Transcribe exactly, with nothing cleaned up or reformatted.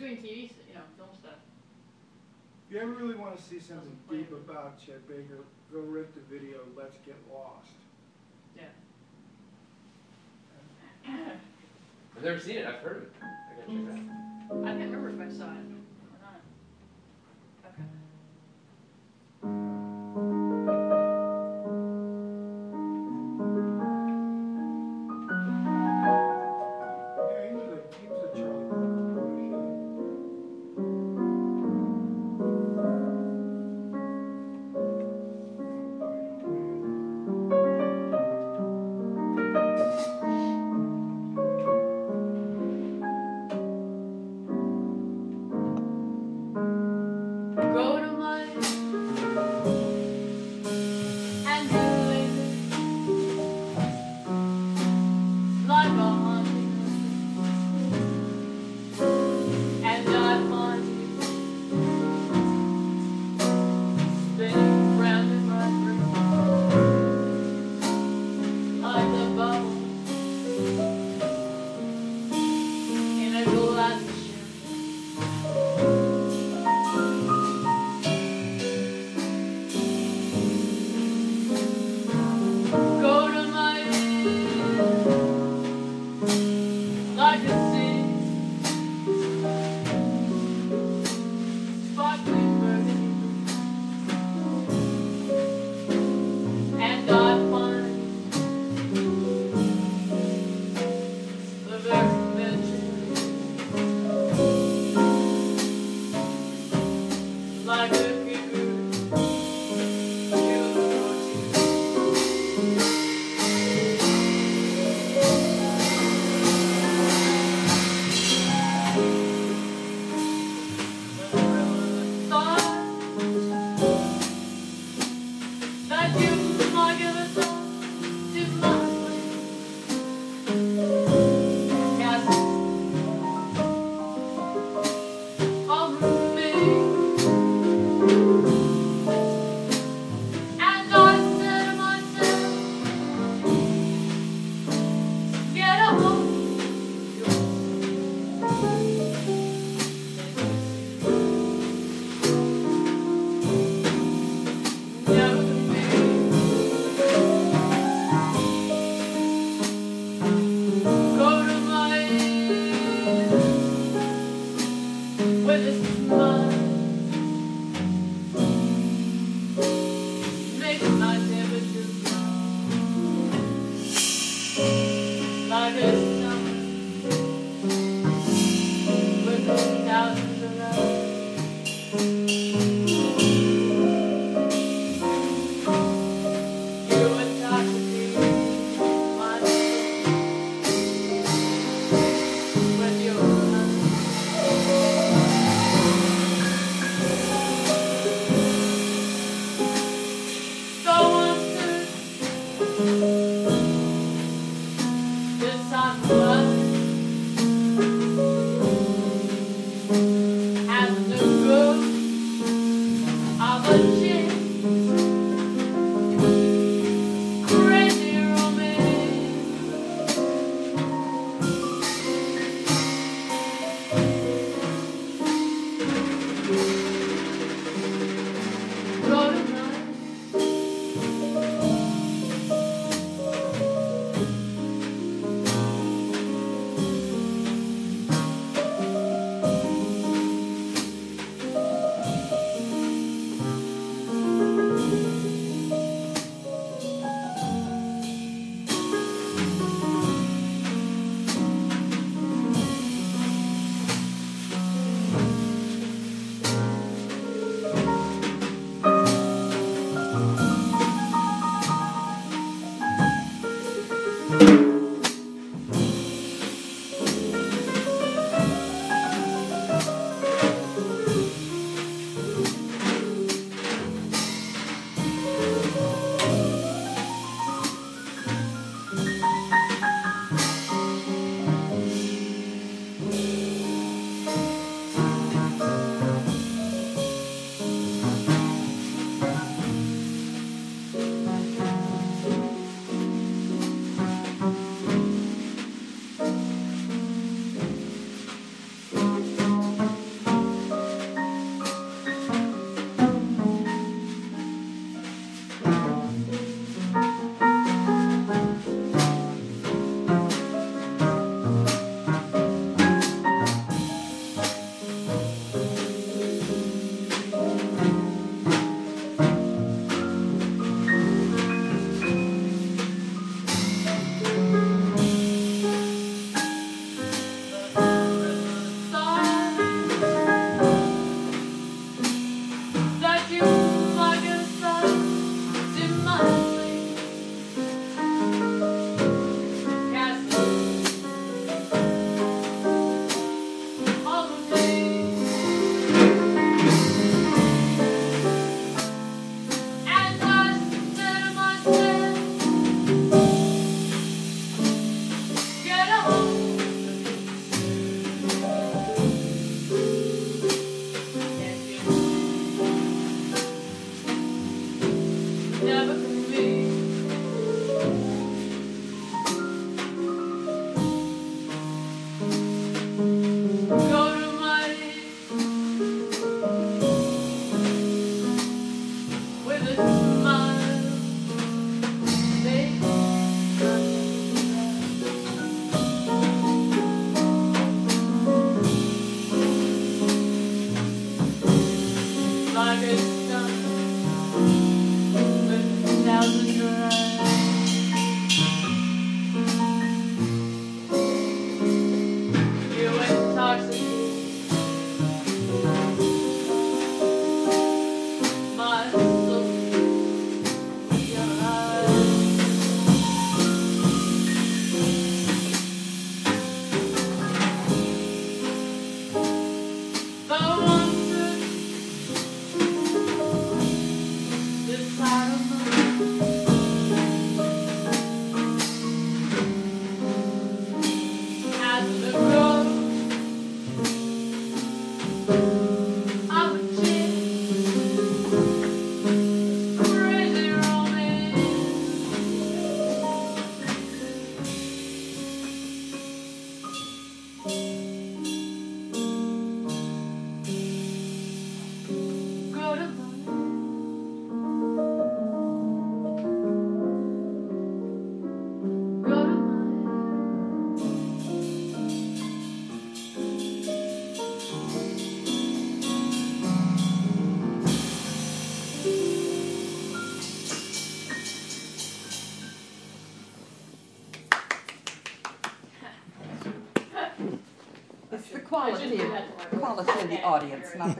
doing T V, you know, film stuff. If you ever really want to see something deep about Chet Baker, go rent the video Let's Get Lost. Yeah. I've never seen it. I've heard of it. I gotta check it out. I can't remember if I saw it or not. Okay. Yeah, he was a, he was a Charlie Parker protege. Go to mine and do it like a haunting, and I find you spinning round in my brain like a bubble in a glass of go to my ears like a sea, sparkling burgundy, and I find the very mention like a that you might give a thought to my cast over me, and I said to myself, get a hold of yourself. Never to be. Go to my ears with a smile, make my temperature rise like a summer with thousands of eyes. You intoxicate my soul with your love. So I'm certain this time. quality, do that to my voice. quality of the audience, not the